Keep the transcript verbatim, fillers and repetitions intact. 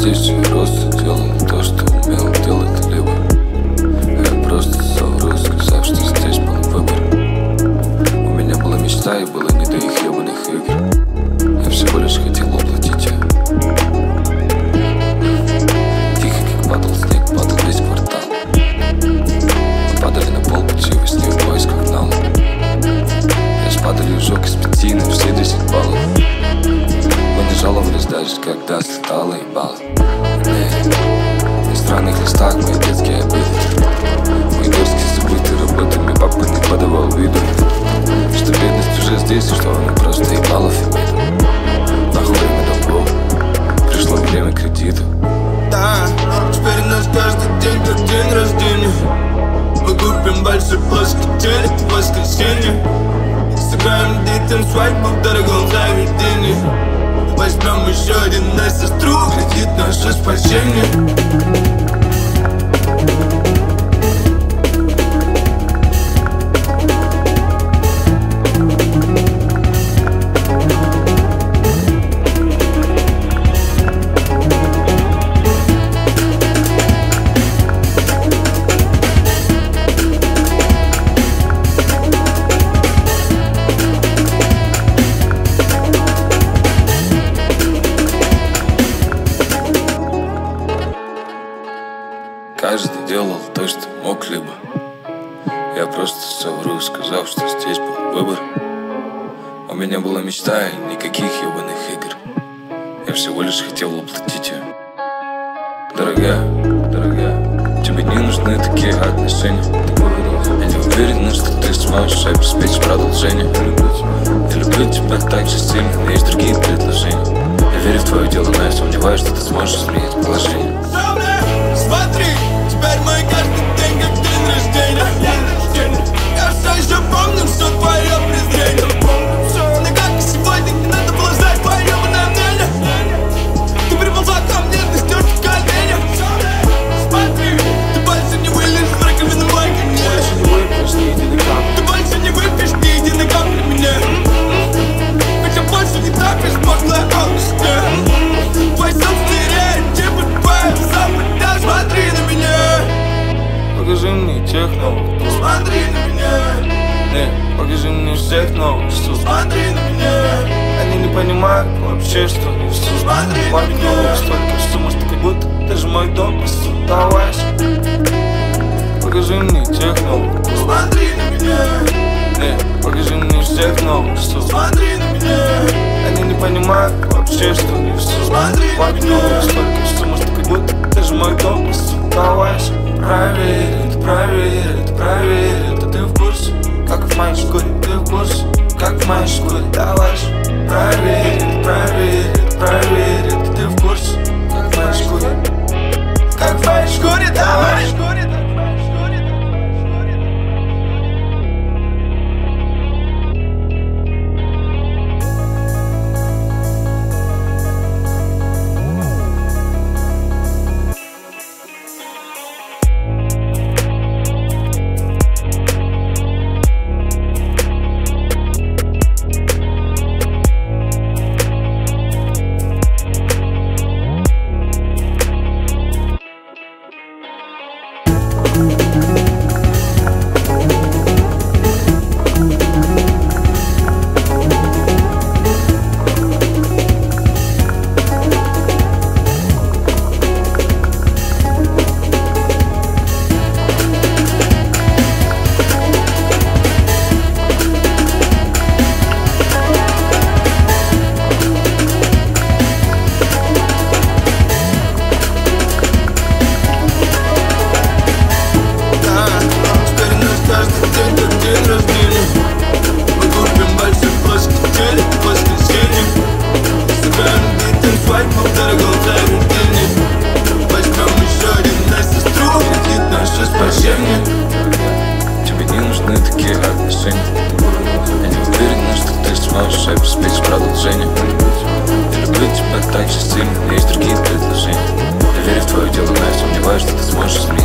здесь я просто делал то, что умел делать либо. Я просто совру, сказав, что здесь был выбор. У меня была мечта и было не до их ебаных игр. Я всего лишь хотел уплатить ее. Тихо, как падал снег, падал весь квартал. Мы падали на пол пути во сне в поисках дна. Я спадали ужок из пяти на все десять баллов. Мы не жаловались даже, когда слетало ебало. На странных листах мои детские обиды, мои дерзкие забытые работами папа не подавал виду, что бедность уже здесь и что она просто ебала фемиду. Нахуй время долгов, пришло время кредита. Да, теперь у нас каждый день как день рождения. Мы купим большой плоский телек в воскресенье. Сыграем детям свадьбу в дорогом заведении. Возьмем еще один на сестру, кредит наше спасение. Каждый делал то, что мог, либо я просто совру, сказав, что здесь был выбор. У меня была мечта и никаких ебаных игр. Я всего лишь хотел уплатить ее. Дорогая, дорогая, тебе не нужны такие отношения. Я не уверен, что ты сможешь обеспечить продолжение. Я люблю тебя так же сильно, но есть другие предложения. Я верю в твое дело, но я сомневаюсь, что ты сможешь изменить положение. Смотри, теперь мой каждый день как день рождения. Я все еще помню все твое презрение. Но как и сегодня не надо было ждать твое мнение. Ты приползла ко мне, ты стёшь в коленях. Смотри, ты больше не вылезешь в раковину мой конец. Ты больше не выпьешь ни единой капли мне. Хотя больше не топишь пошлое алчное. Твой сон стереотипы, твоя запад. Смотри на меня, покажи мне тех новых. Смотри на меня, не, покажи мне всех новых. Смотри на меня, они не понимают вообще, что не все. Смотри на меня, столько сумм, что как будто даже мой дом посудовась. Покажи мне тех новых. Смотри на меня, не, покажи мне всех новых. Смотри на меня, они не понимают вообще, что не все. Смотри на меня, столько сумм, что как будто даже мой дом посудовась. Проверь, это проверь, это проверь, это ты в курсе, как в моей шкуре, ты в курсе, как в моей шкуре, давай же. Проверь, это проверь, это проверь, это ты в курсе, как в моей шкуре, как в моей шкуре, давай. Тебе не нужны такие отношения. Я не уверен, что ты сможешь обеспечить продолжение. Я люблю тебя так же сильно, но есть другие предложения. Я верю в твое дело, но я сомневаюсь, что ты сможешь изменить